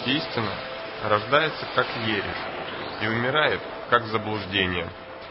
Истина рождается как ересь и умирает как заблуждение.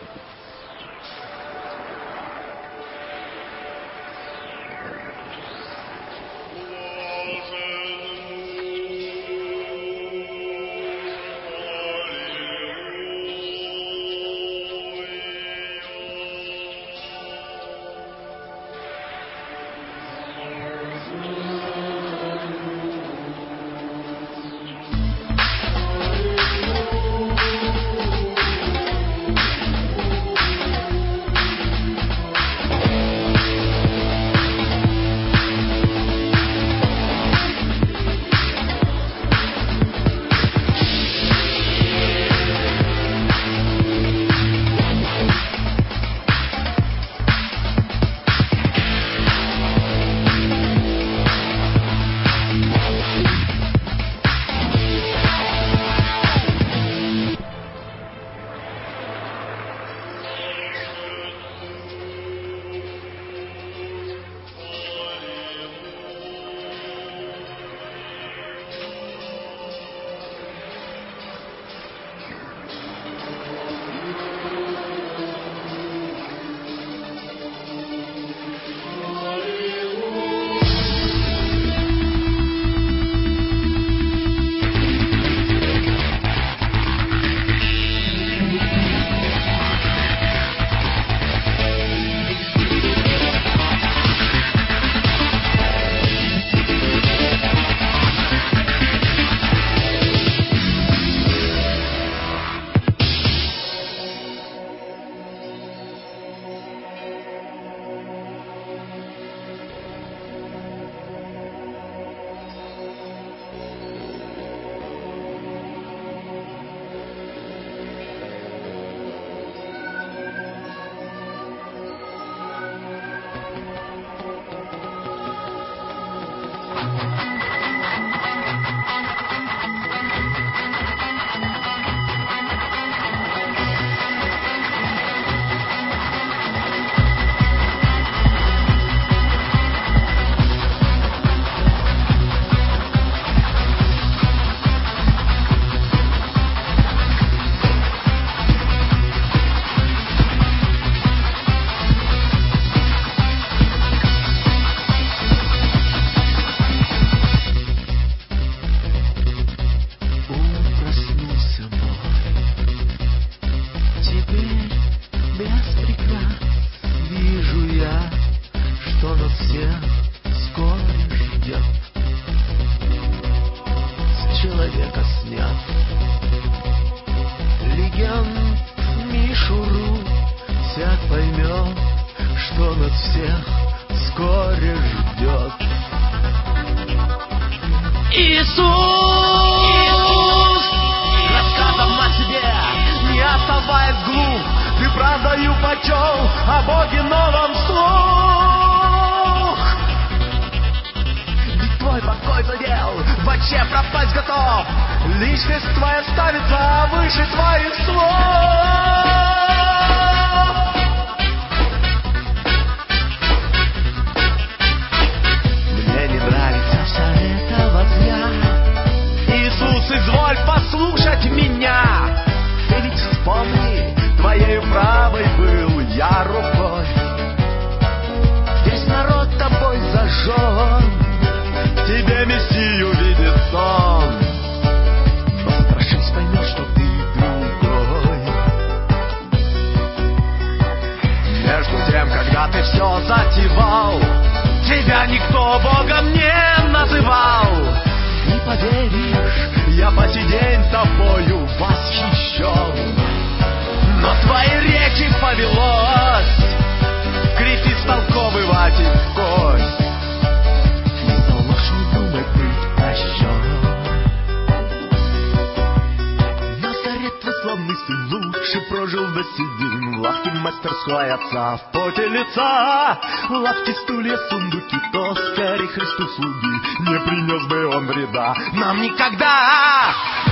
В поте лица лавки, стулья, сундуки, то скорее Христу слуги, не принес бы он вреда нам никогда.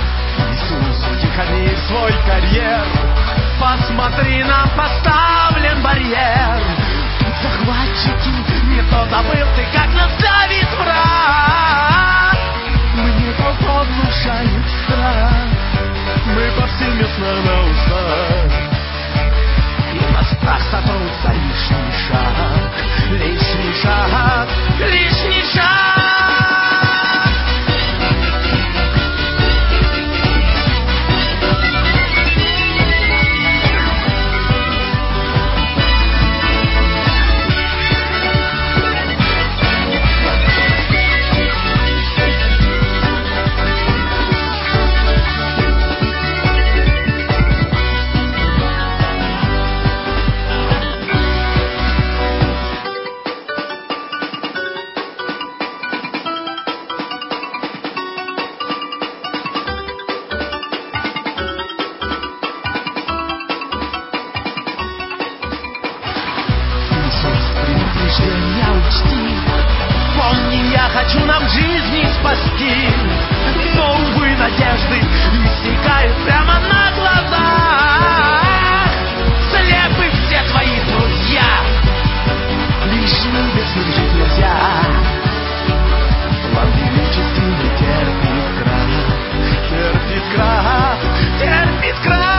Иисус, утихомирь свой карьер, посмотри, нам поставлен барьер. Тут захватчики, не то забыл ты, как нас давит враг. Мне толпа внушает тебе меня учти. Помни, я хочу нам жизни спасти, но, увы, надежды иссякают прямо на глазах. Слепы все твои друзья, лишь без них жить нельзя. План величественный терпит крах, терпит крах, терпит крах.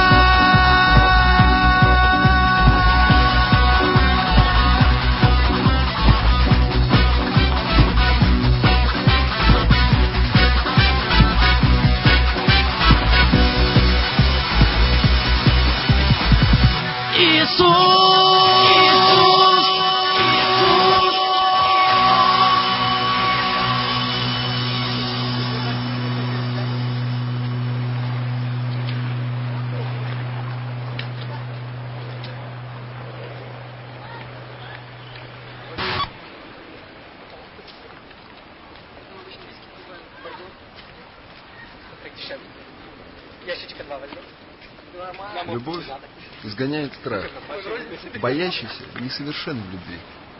Любовь изгоняет страх. Боящийся несовершен в любви.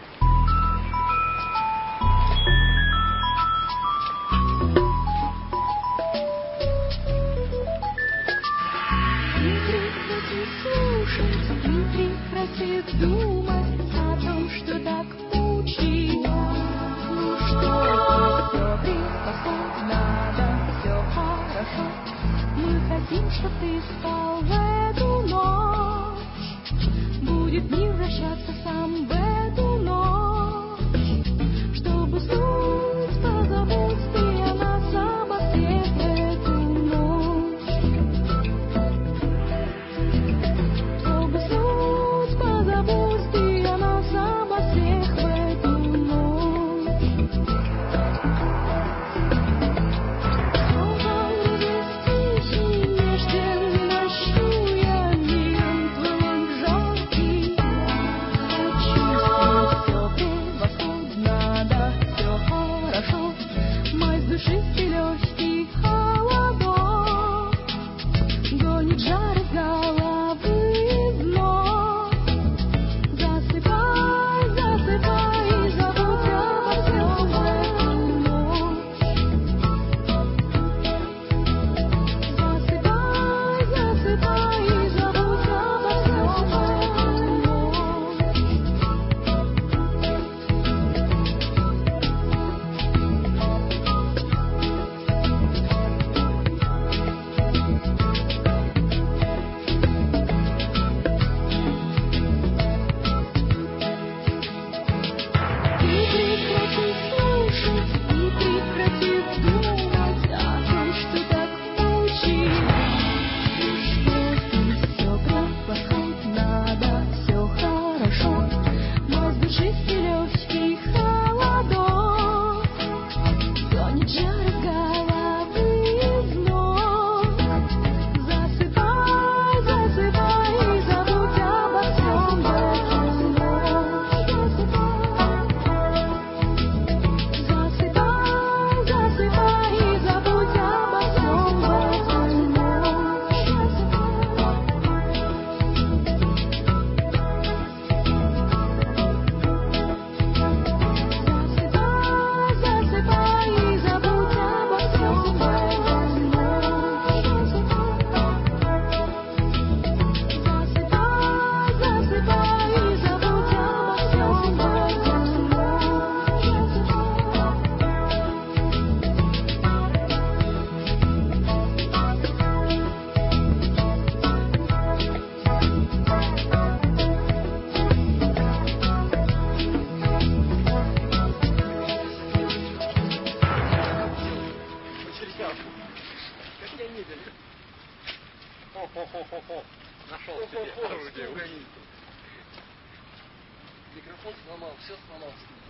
Чтоб ты спал в эту ночь, будет не возвращаться сам в эту ночь, чтобы уснуть, позабудь ты о нас обо всех в эту ночь, чтобы уснуть, позабудь ты о нас обо всех в эту ночь. Душистый легкий холодок гонит жар из головы вновь. Засыпай, засыпай и забудь обо всем в эту ночь. Засыпай, засыпай и забудь обо всем в эту ночь. Нашел себе орудие. Микрофон сломал, все сломал.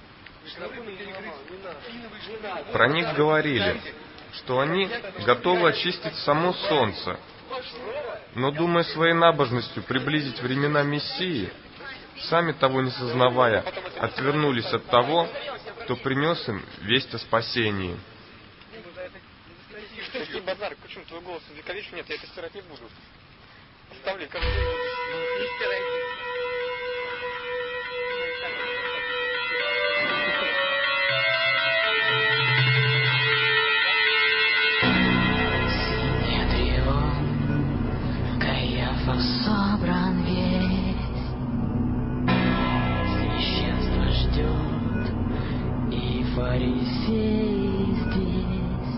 Про них говорили, что они готовы очистить само солнце, но, думая своей набожностью приблизить времена Мессии, сами того не сознавая, отвернулись от того, кто принес им весть о спасении. Что с ним базар? Почему твой голос увековечен? Нет, я это стирать не буду. Оставляй, как не стирайте. всей здесь.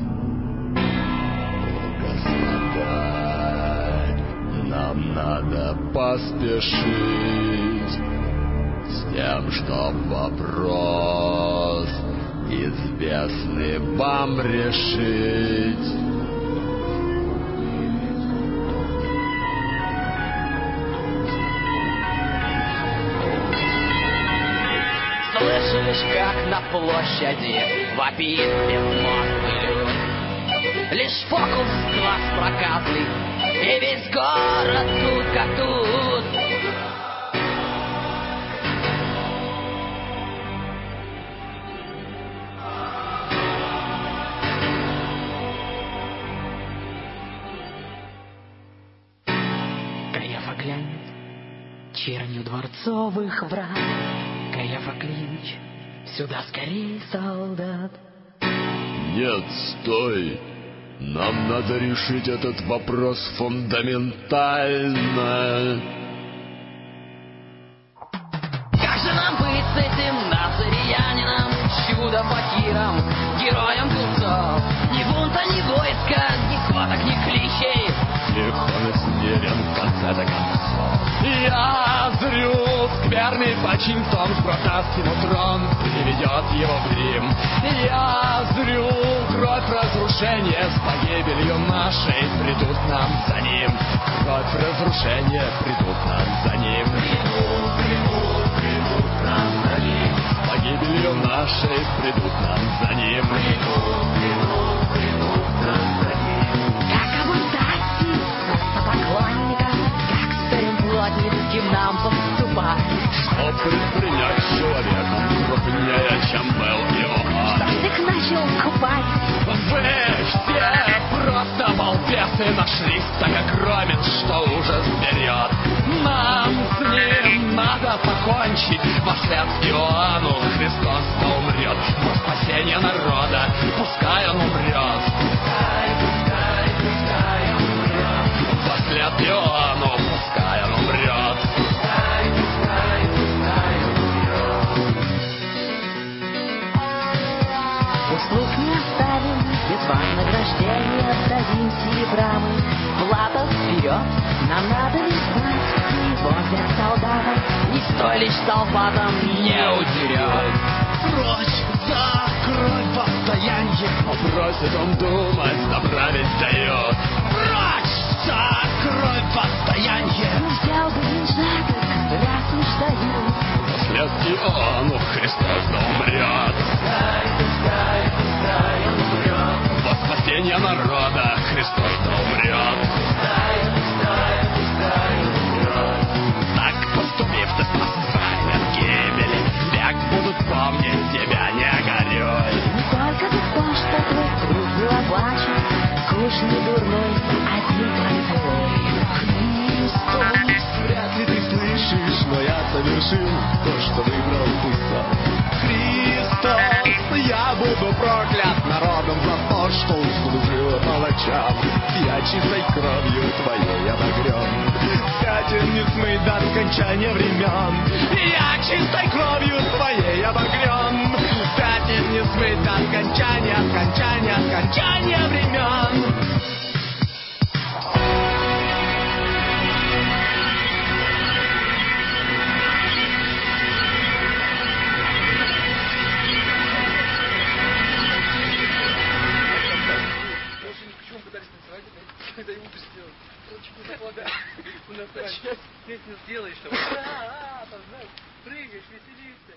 Господа, нам надо поспешить с тем, чтоб вопрос известный вам решить. Слышишь, как на площади вопит безмозглый люд. Лишь фокус глаз проказный, и весь город тут как тут. Каиафа глянет чернью дворцовых врат. Каиафа клич, сюда скорей, солдат. Нет, стой! Нам надо решить этот вопрос фундаментально. Как же нам быть с этим назариянином, чудо-факиром, героем купцов? Ни бунта, ни войска, ни схваток, ни кличей. Легко смирен в конце-то концов. Я зрю скверный почин в том, что даст ему трон, приведет его в Рим. Я зрю кровь разрушения с погибелью нашей, придут нам за ним. Кровь разрушения, придут нам за ним. Придут нам за ним. С погибелью нашей, придут нам за ним. Придут нам за ним. Как обуздать поклонника, как с царем плотницким нам поступать? Что предпринять с человеком крупнее, чем был Иоанн? Всех начал купать. Вы все просто балбесы нашлись, так как громит, что ужас берет. Нам с ним надо покончить, во след Иоанну Христос умрет. Во спасение народа, пускай он умрет. Пускай он умрет. Во след Иоанну, пускай он умрет. Услуг не оставим, без вознаграждения дадим серебрамы. Платов вперед, нам надо не спать, и возле солдата не стой лишь солдатам не удерет. Прочь за кровь восстояние, просит он думать, добра ведь дает. Прочь за кровь восстояние. Взял бы деньжат, раз уж дают. Вслед Иоанну Христос да умрет. Во спасение народа Христос да умрет. Так поступив, ты спасай от гибели. Век будут помнить тебя, не горюй. Не только за то, что твой труд был оплачен, скучный, дурной, один твой. Христос, вряд ли ты слышишь, но я совершил то, что выбрал ты сам. Христос, я буду проклят народом за то, что услужил палачам. Я чистой кровью твоей обогрен, пятен не смыть до скончания времен. Я чистой кровью твоей обогрен, пятен не смыть до скончания времен. Почему пытались танцевать? Когда ему это сделать? Чуть не закладывай. У нас сейчас песню сделаешь, там, там, знаешь, прыгаешь, веселишься.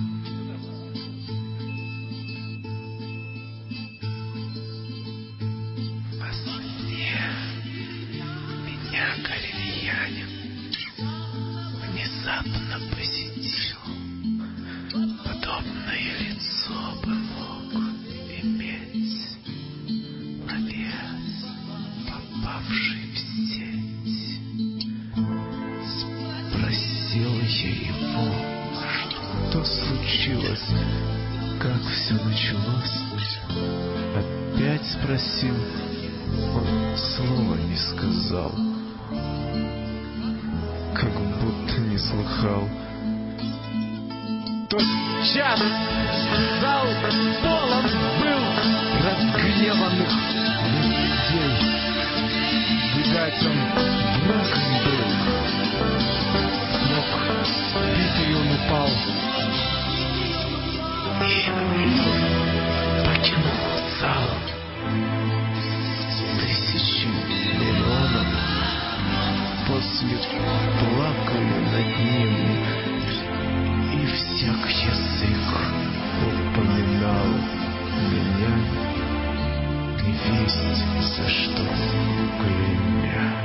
Во сне меня галилеянин внезапно посетил. Подобное лицо бы мог иметь овец, попавший в сеть. Спросил я его, что случилось, как все началось. Опять спросил, он слова не сказал, как будто не слыхал. тот час зал полон был разгневанных людей. Видать, он дураком был. С ног сбитый он упал и покинул зал. Тысячи миллионов после плакали над ним, и всяк язык упоминал меня, невесть за что клеймя.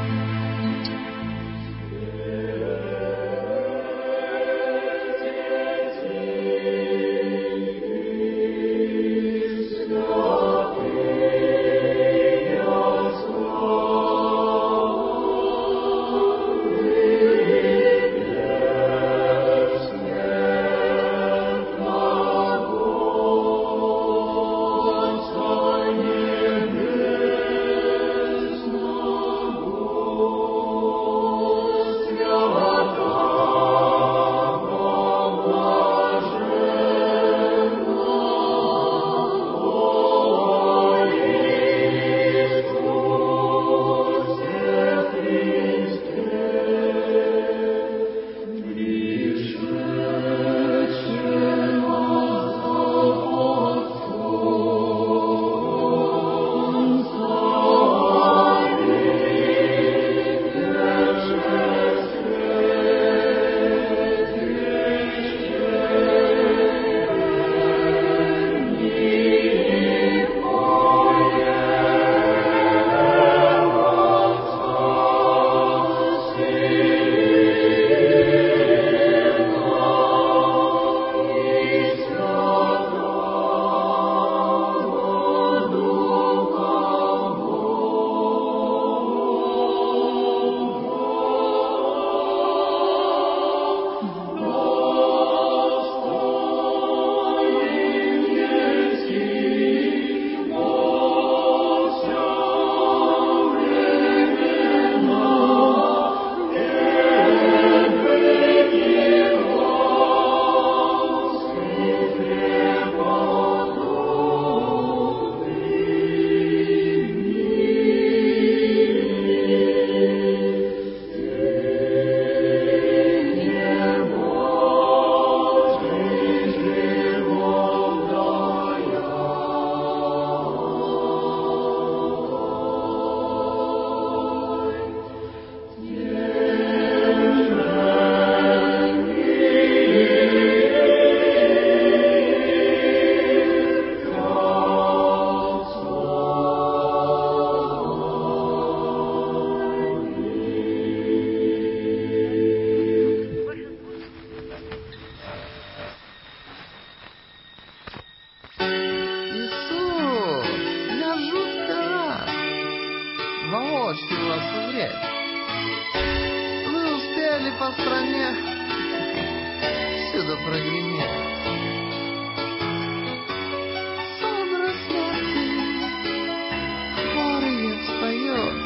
воочию вас узреть. Вы успели по стране всюду прогреметь. Собра смерти, хворые встает.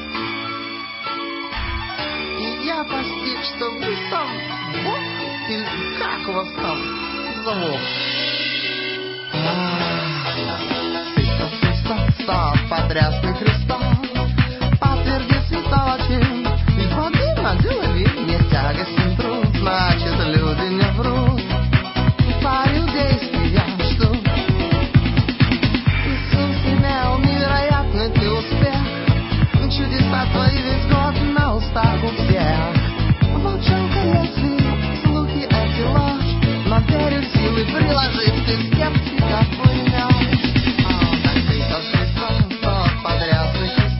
И я постиг, что вы сам Бог, или как вас там зовут? Потрясный Христом, подтверди святочек, и воды на голове не тягостен труд, значит, люди не врут, по-иудейски я жду. Иисус имел невероятный ты успех, чудеса твои весь год на устах у всех. Волчонка лезвий, слухи эти ложь, но верю в силы приложить, ты скептика поймешь. Подрясный Христос.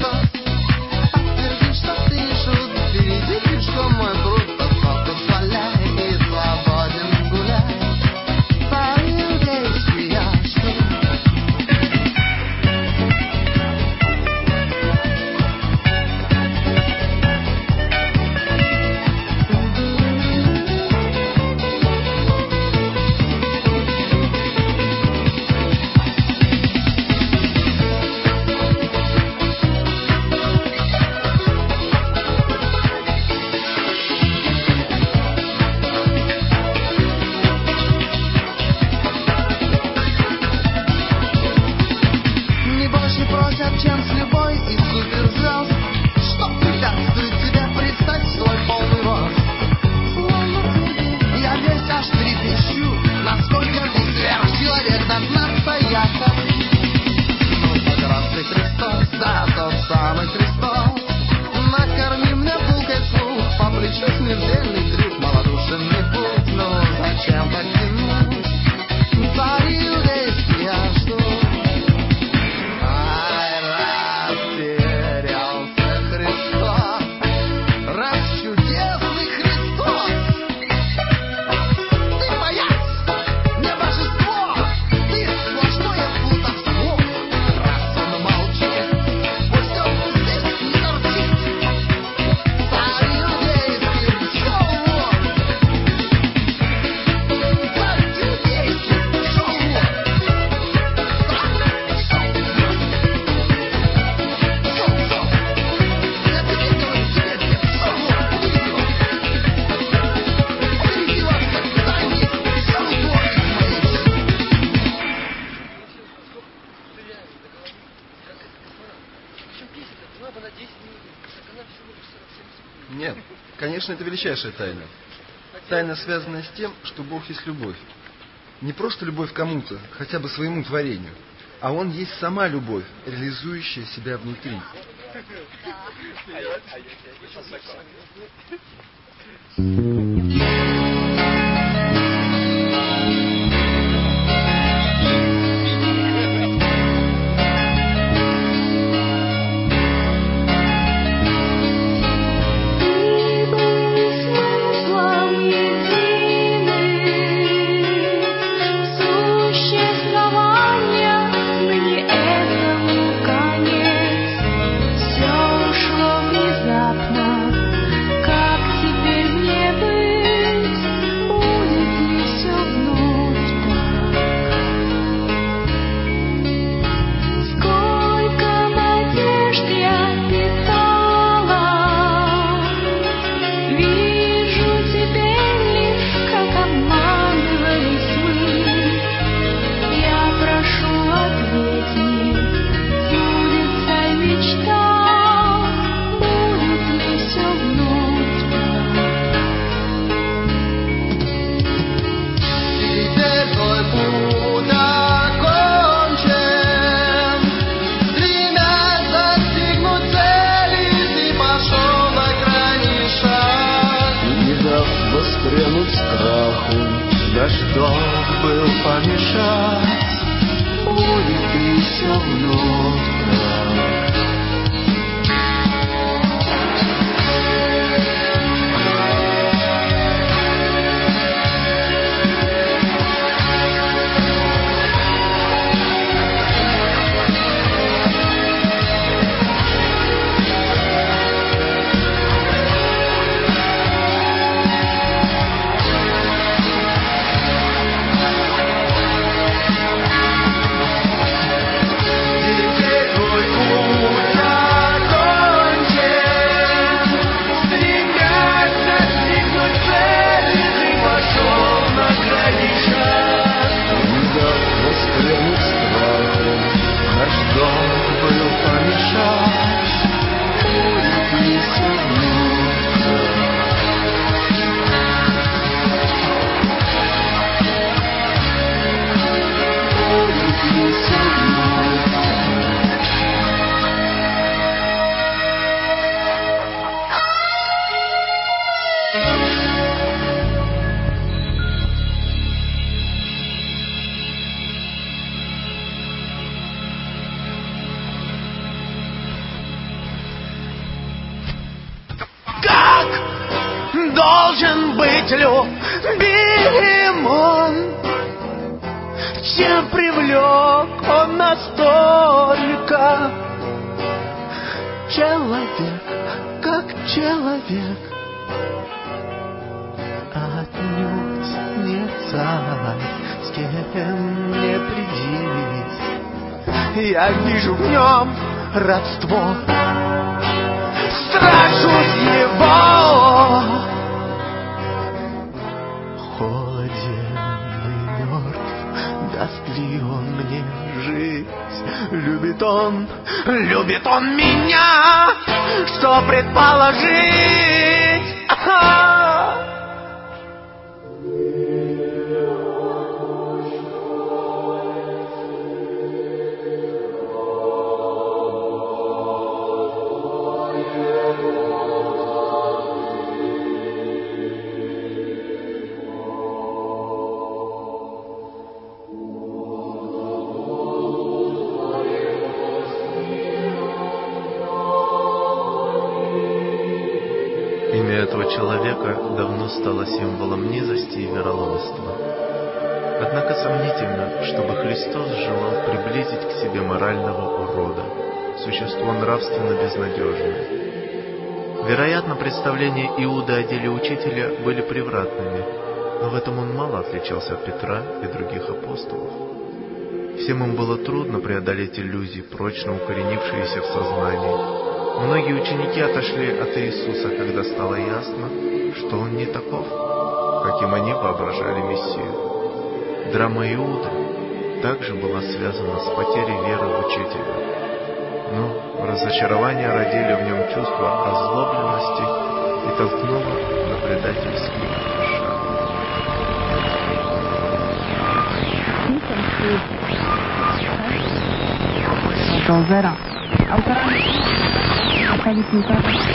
насколько ты сверхчеловек, над нас стоят. Но прекрасный Христос, да, тот самый Христос, накорми мне булкой слух, по плечу смертельный трюк, малодушенный путь, ну зачем так тянуть? Царь иудейский я жду. Ай, растерялся Христос, раз чудесный Христос. Ты боец, не божество, ты сплошное плутовство. Раз он молчит, пусть он здесь не торчит. Царь иудейский, шел вон. Царь иудейский, шел вон. Нет, конечно, это величайшая тайна. Тайна, связанная с тем, что Бог есть любовь. Не просто любовь к кому-то, хотя бы своему творению, а Он есть сама любовь, реализующая себя внутри. Ты был смыслом единым существования, ныне этому конец. Все ушло внезапно, как теперь мне быть? Будет ли все вновь так? Сколько надежд я питала, вижу теперь лишь, как обманывались мы. Я прошу, ответь мне, чудится мечта, будет ли все вновь Теперь твой путь окончен, стремясь достигнуть цели, ты пошел на крайний шаг. Не дав воспрянуть страху, да что был помешать, будет и все вновь так. Теперь твой путь окончен, стремясь достигнуть цели, ты пошел на крайний шаг. Не дав воспрянуть страху, да что был помешать, будет и все вновь так. Будет и все вновь так. Как должен быть любим он? Чем привлек он настолько? Человек, как человек, отнюдь не царь, с кем не предись. Я вижу в нем родство, страшусь его. Холоден и мертв, даст ли он мне жить? Любит он меня, что предположить? человека давно стала символом низости и вероломства. Однако сомнительно, чтобы Христос желал приблизить к себе морального урода, существо нравственно безнадежное. Вероятно, представления Иуды о деле учителя были превратными, но в этом он мало отличался от Петра и других апостолов. Всем им было трудно преодолеть иллюзии, прочно укоренившиеся в сознании. Многие ученики отошли от Иисуса, когда стало ясно, что Он не таков, каким они воображали Мессию. Драма Иуды также была связана с потерей веры в Учителя. Но разочарование родили в нем чувство озлобленности и толкнуло на предательский шаг. Zero. Autorami Kalicznika.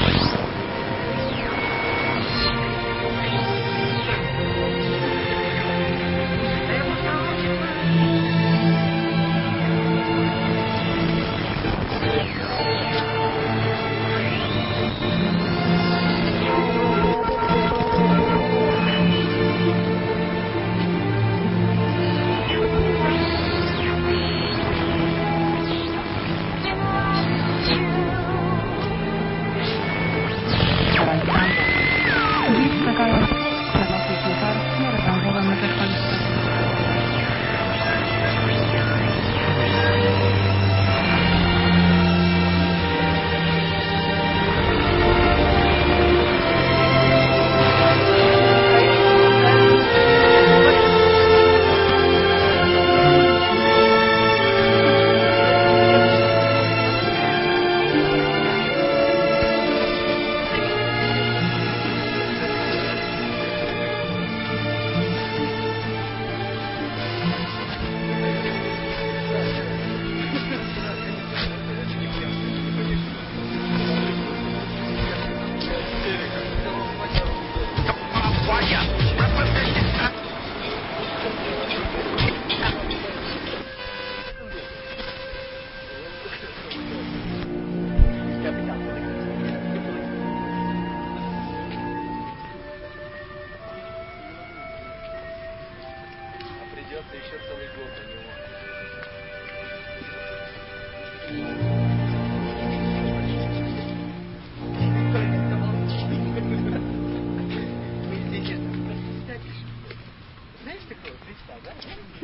Придется еще целый год у него. Знаешь такого Христа, да?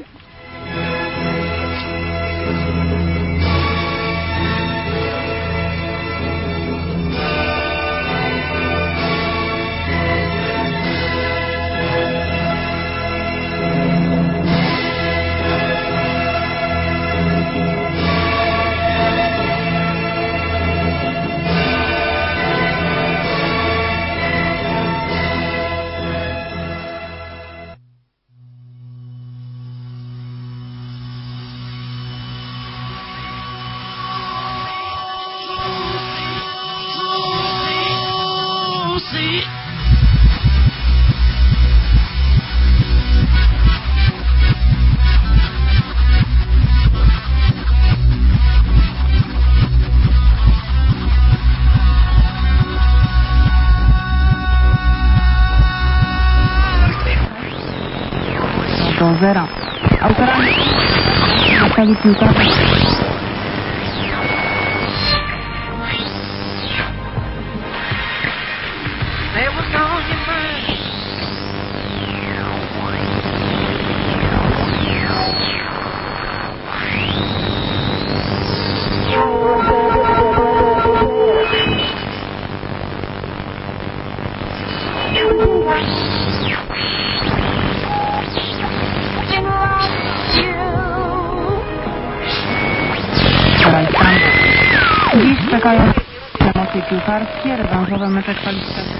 Zero. Autorami Kalicznika. Dziś czekają emocje piłkarskie, rewanżowe mecze kwalifikacyjne.